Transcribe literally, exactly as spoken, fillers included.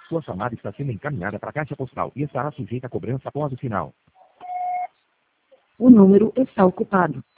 Sua chamada está sendo encaminhada para a caixa postal e estará sujeita a cobrança após o sinal. O número está ocupado.